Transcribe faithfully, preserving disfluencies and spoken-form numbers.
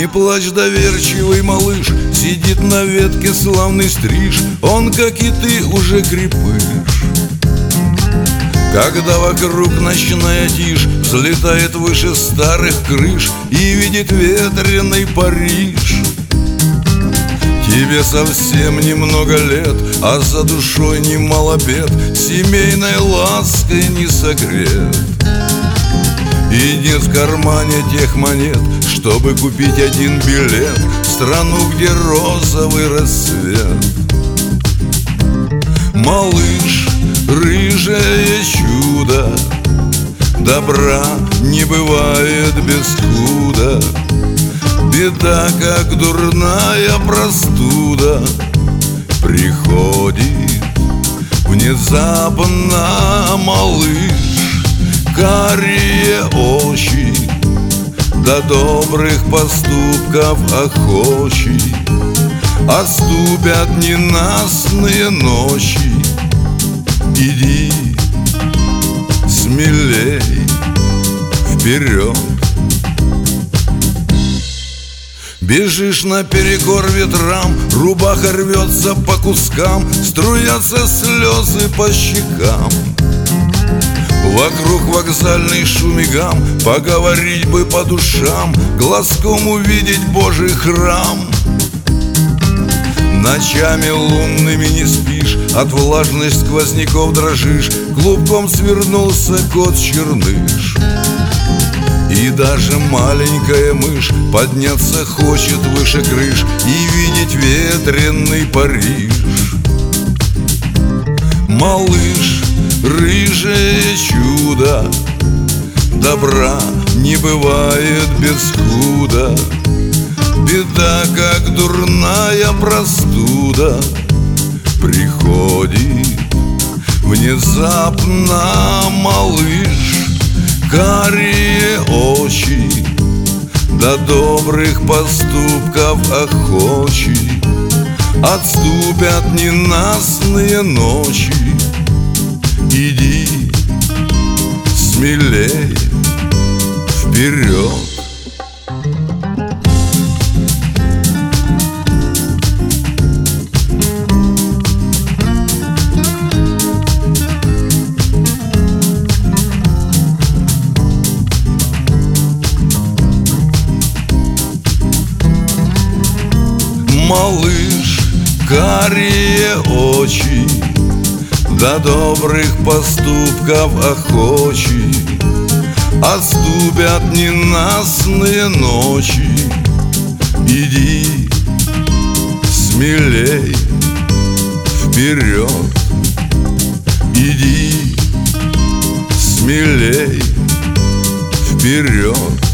плачь, доверчивый малыш, сидит на ветке славный стриж. Он, как и ты, уже крепыш. Когда вокруг ночная тишь, взлетает выше старых крыш и видит ветреный Париж. Тебе совсем немного лет, а за душой немало бед, семейной лаской не согрет. И нет в кармане тех монет, чтобы купить один билет в страну, где розовый рассвет. Малыш, рыжее чудо, добра не бывает без худа. Беда, как дурная простуда, приходит внезапно. Малыш, карие очи, до добрых поступков охочий, отступят ненастные ночи. Иди смелей вперед. Бежишь наперекор ветрам, рубаха рвется по кускам, струятся слезы по щекам. Вокруг вокзальный шум и гам, поговорить бы по душам, глазком увидеть Божий храм. Ночами лунными не спишь, от влажных сквозняков дрожишь, клубком свернулся кот-черныш. И даже маленькая мышь подняться хочет выше крыш и видеть ветреный Париж. Малыш, рыжее чудо, добра не бывает без худа. Беда, как дурная простуда, приходит внезапно. Малыш, карие очи, до добрых поступков охочий, отступят ненастные ночи. Иди смелей вперед. Малыш, карие очи, до добрых поступков охочий, отступят ненастные ночи. Иди смелей вперед. Иди смелей вперед.